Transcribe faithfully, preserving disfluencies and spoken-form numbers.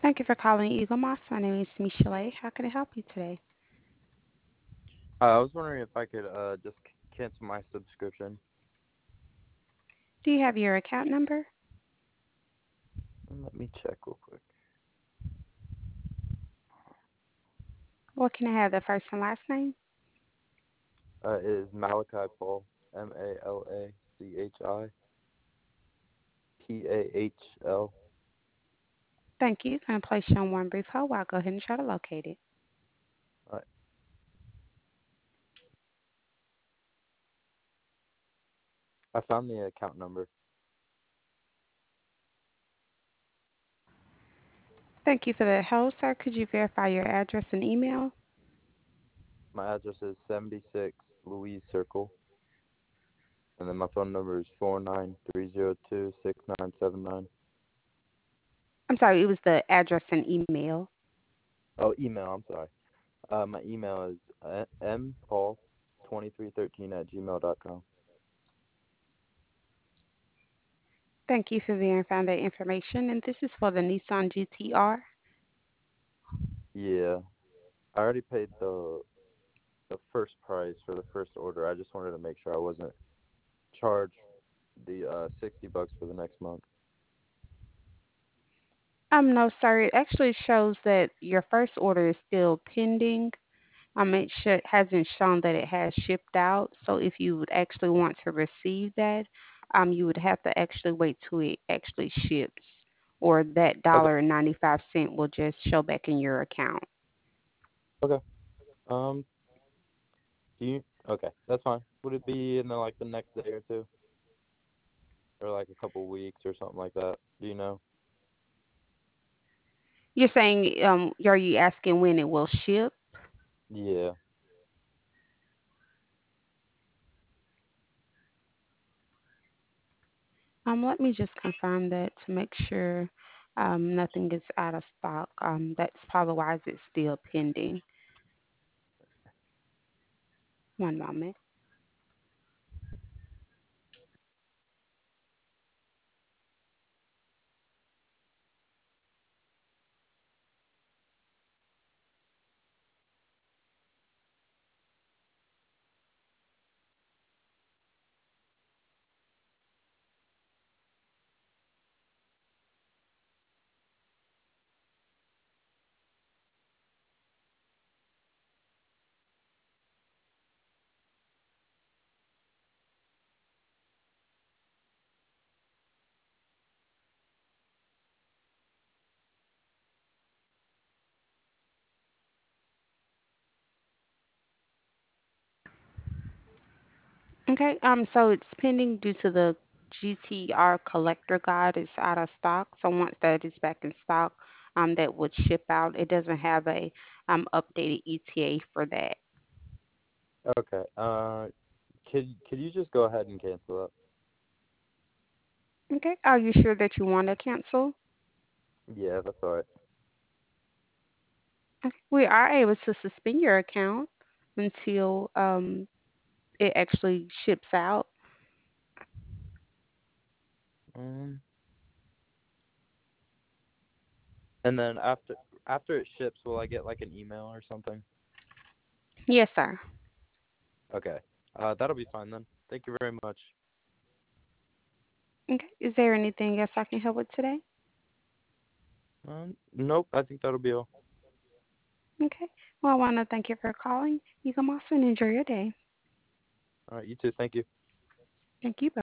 Thank you for calling Eagle Moss. My name is Michelle. How can I help you today? Uh, I was wondering if I could uh just c- cancel my subscription. Do you have your account number? Mm, Let me check real quick. What can I have the first and last name? Uh, it is Malachi Paul, M A L A C H I P A H L. Thank you. Can I place you on one brief hold while I go ahead and try to locate it? Uh, I found the account number. Thank you for the hold, sir. Could you verify your address and email? My address is seventy-six Louise Circle, and then my phone number is four nine three zero two six nine seven nine. I'm sorry, it was the address and email. Oh, email. I'm sorry. Uh, my email is uh, mpaul twenty-three thirteen at gmail dot com. Thank you for verifying that information. And this is for the Nissan G T R. Yeah, I already paid the the first price for the first order. I just wanted to make sure I wasn't charged the uh sixty bucks for the next month. Um, no, sir. It actually shows that your first order is still pending. Um, it sh- hasn't shown that it has shipped out. So if you would actually want to receive that, um, you would have to actually wait till it actually ships, or that Okay, dollar and ninety five cent will just show back in your account. okay. Um, do you? Okay, that's fine. Would it be in the like the next day or two, or like a couple weeks or something like that? Do you know? You're saying, um, are you asking when it will ship? Yeah. Um, let me just confirm that to make sure um, nothing is out of stock. Um, that's probably why it's still pending. One moment. Okay, um, so it's pending due to the G T R collector guide is out of stock. So once that is back in stock, um, that would ship out. It doesn't have a um updated E T A for that. Okay. Uh, could could you just go ahead and cancel Okay, are you sure that you want to cancel? it? Yeah, that's all right. Okay. We are able to suspend your account until um it actually ships out. Um, and then after after it ships, will I get like an email or something? Yes, sir. Okay. Uh, that'll be fine then. Thank you very much. Okay. Is there anything else I can help with today? Um, nope. I think that'll be all. Okay. Well, I want to thank you for calling. You can also enjoy your day. All right. You too. Thank you. Thank you. Bye.